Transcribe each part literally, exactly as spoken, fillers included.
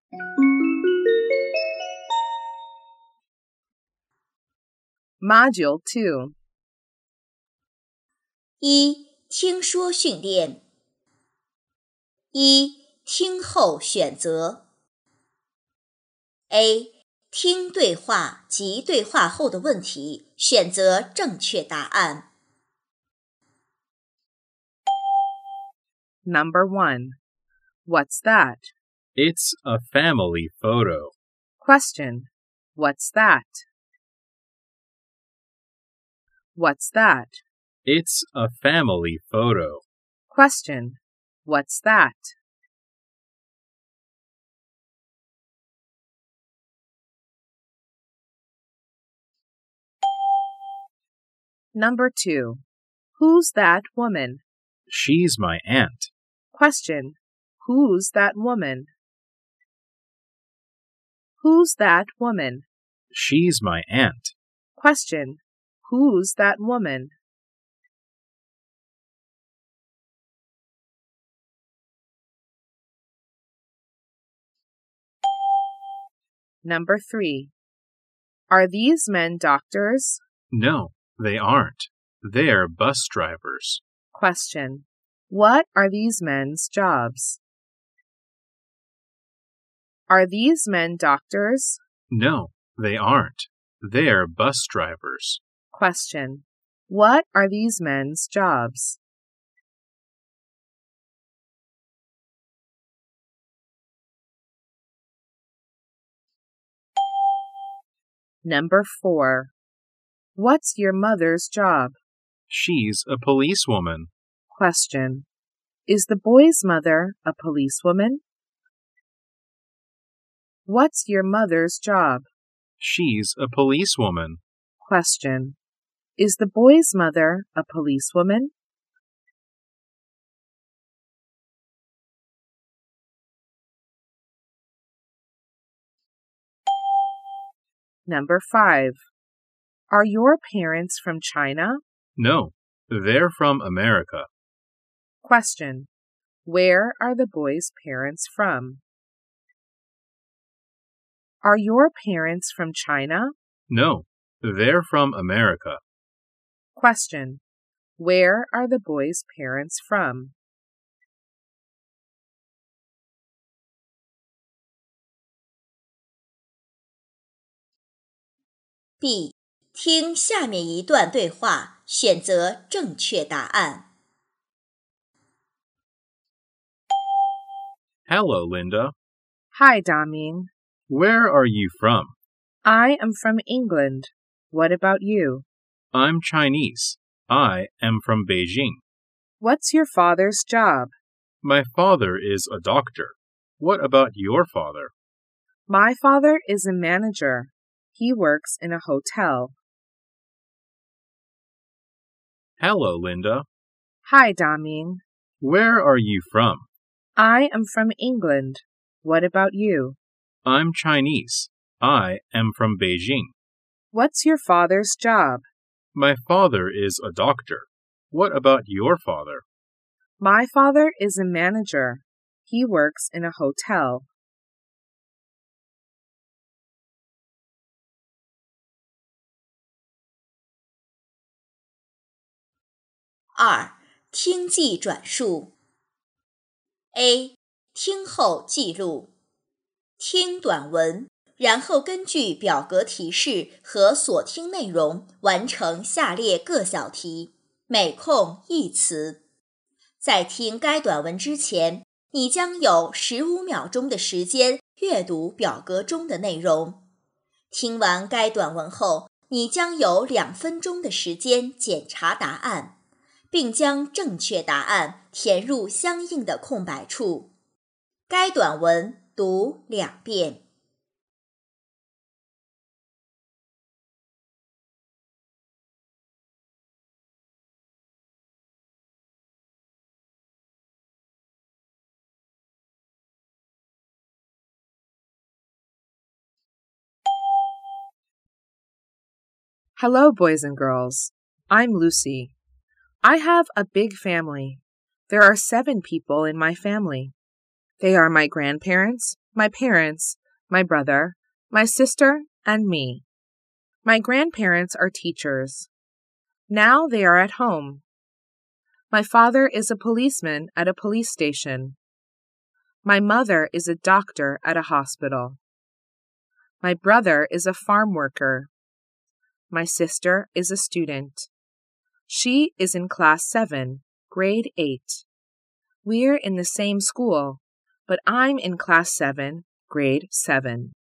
Module two. 一、听说训练。一、听后选择。A. 听对话及对话后的问题，选择正确答案。 Number one. What's that? It's a family photo. Question. What's that? What's that? It's a family photo. Question. What's that? Number two. Who's that woman? She's my aunt. Question. Who's that woman? Who's that woman? She's my aunt. Question. Who's that woman? Number three. Are these men doctors? No, they aren't. They're bus drivers. Question. What are these men's jobs? Are these men doctors? No, they aren't. They're bus drivers. Question. What are these men's jobs? Number four. What's your mother's job? She's a policewoman. Question. Is the boy's mother a policewoman? What's your mother's job? She's a policewoman. Question. Is the boy's mother a policewoman? Number five. Are your parents from China? No, they're from America. Question. Where are the boy's parents from? Are your parents from China? No, they're from America. Question. Where are the boy's parents from? B. 听下面一段对话，选择正确答案。 Hello, Linda. Hi, Damien. Where are you from? I am from England. What about you? I'm Chinese. I am from Beijing. What's your father's job? My father is a doctor. What about your father? My father is a manager. He works in a hotel. Hello, Linda. Hi, Damien. Where are you from? I am from England. What about you? I'm Chinese. I am from Beijing. What's your father's job? My father is a doctor. What about your father? My father is a manager. He works in a hotel. 二、听记转述。A. 听后记录。听短文，然后根据表格提示和所听内容完成下列各小题，每空一词。在听该短文之前，你将有十五秒钟的时间阅读表格中的内容。听完该短文后，你将有两分钟的时间检查答案，并将正确答案填入相应的空白处。该短文读两遍。 Hello, boys and girls. I'm Lucy. I have a big family. There are seven people in my family. They are my grandparents, my parents, my brother, my sister, and me. My grandparents are teachers. Now they are at home. My father is a policeman at a police station. My mother is a doctor at a hospital. My brother is a farm worker. My sister is a student. She is in class seven, grade eight. We're in the same school, but I'm in class seven, grade seven.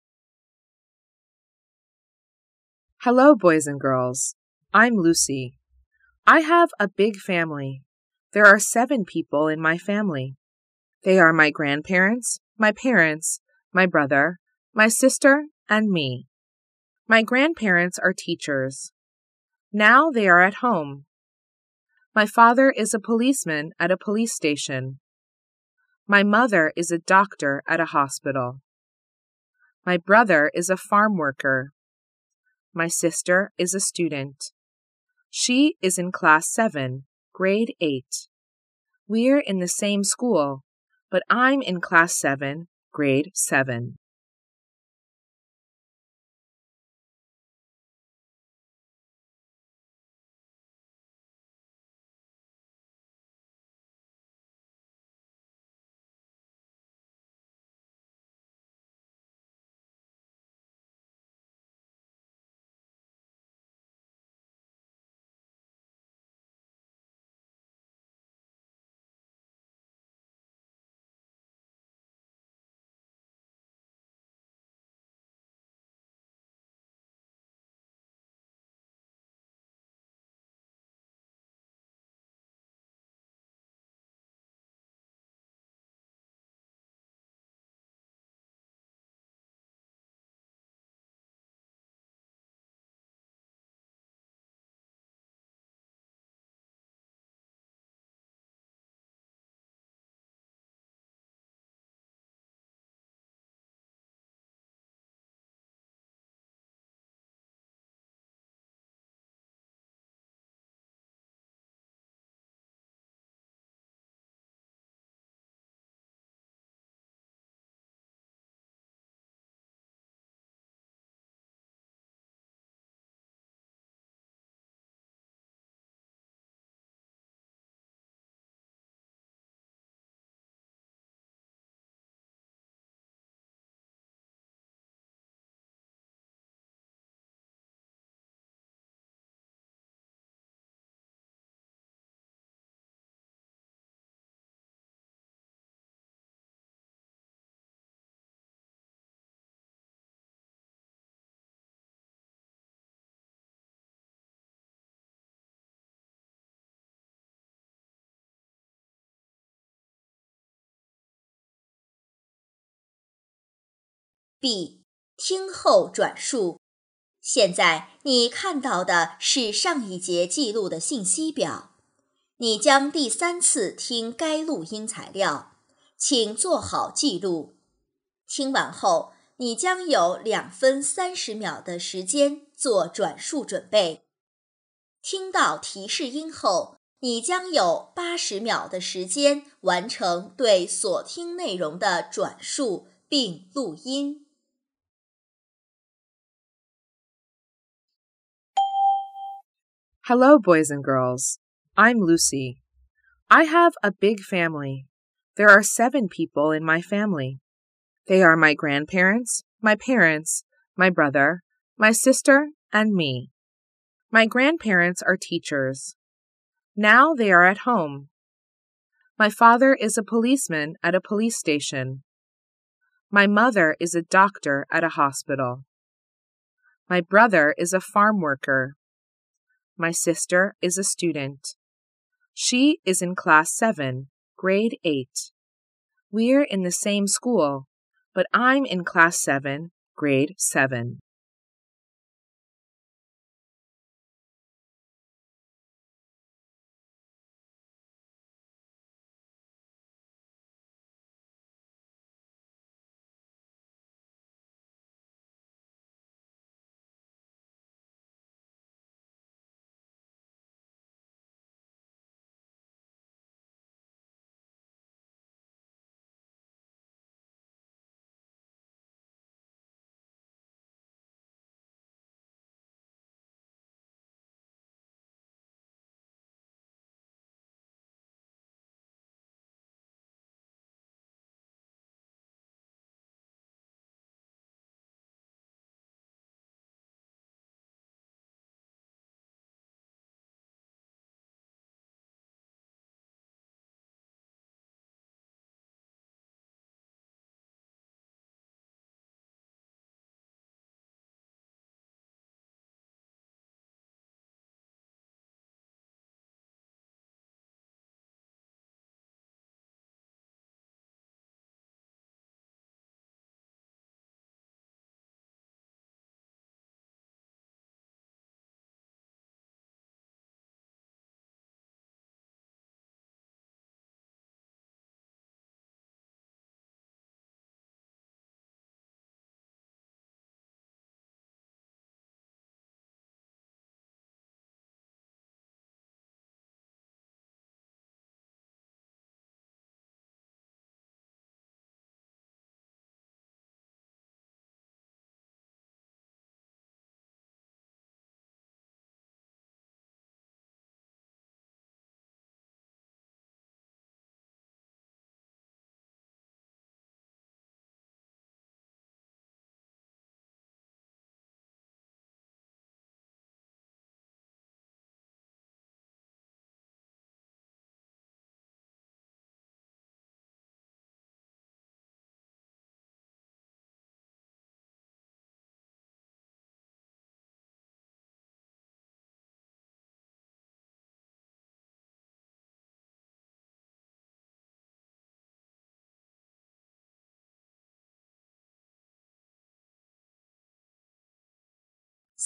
Hello, boys and girls. I'm Lucy. I have a big family. There are seven people in my family. They are my grandparents, my parents, my brother, my sister, and me. My grandparents are teachers. Now they are at home. My father is a policeman at a police station. My mother is a doctor at a hospital. My brother is a farm worker. My sister is a student. She is in class seven, grade eight. We're in the same school, but I'm in class seven, grade seven. B. 听后转述。现在你看到的是上一节记录的信息表。你将第三次听该录音材料，请做好记录。听完后，你将有两分三十秒的时间做转述准备。听到提示音后，你将有八十秒的时间完成对所听内容的转述并录音。 Hello, boys and girls. I'm Lucy. I have a big family. There are seven people in my family. They are my grandparents, my parents, my brother, my sister, and me. My grandparents are teachers. Now they are at home. My father is a policeman at a police station. My mother is a doctor at a hospital. My brother is a farm worker. My sister is a student. She is in class seven, grade eight. We're in the same school, but I'm in class seven, grade seven.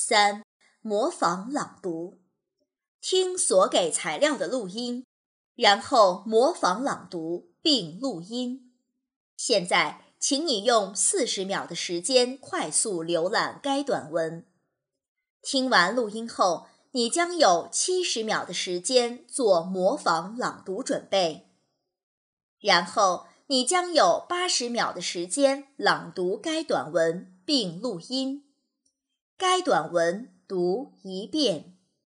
三、模仿朗读。听所给材料的录音，然后模仿朗读并录音。现在，请你用四十秒的时间快速浏览该短文。听完录音后，你将有七十秒的时间做模仿朗读准备。然后，你将有八十秒的时间朗读该短文并录音。该短文读一遍。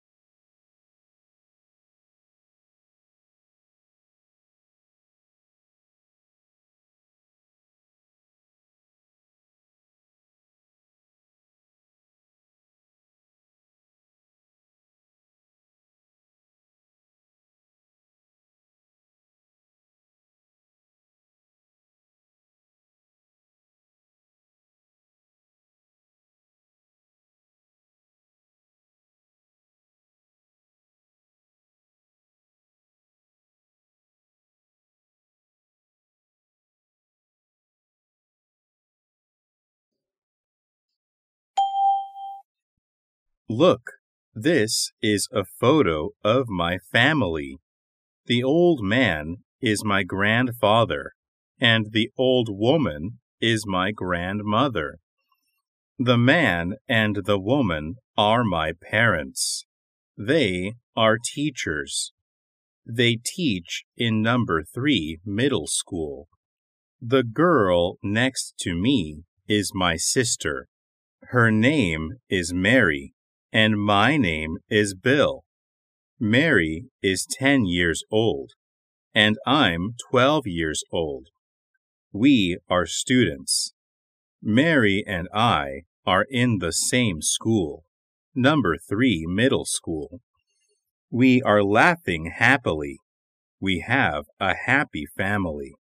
Look, this is a photo of my family. The old man is my grandfather, and the old woman is my grandmother. The man and the woman are my parents. They are teachers. They teach in number three middle school. The girl next to me is my sister. Her name is Mary, and my name is Bill. Mary is ten years old, and I'm twelve years old. We are students. Mary and I are in the same school, number three middle school. We are laughing happily. We have a happy family.